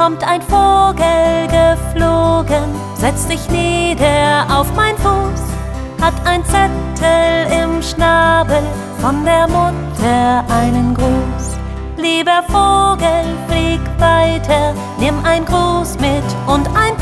kommt ein Vogel geflogen, setzt sich nieder auf mein Fuß, hat ein Zettel im Schnabel, von der Mutter einen Gruß. Lieber Vogel, flieg weiter, nimm ein Gruß mit und ein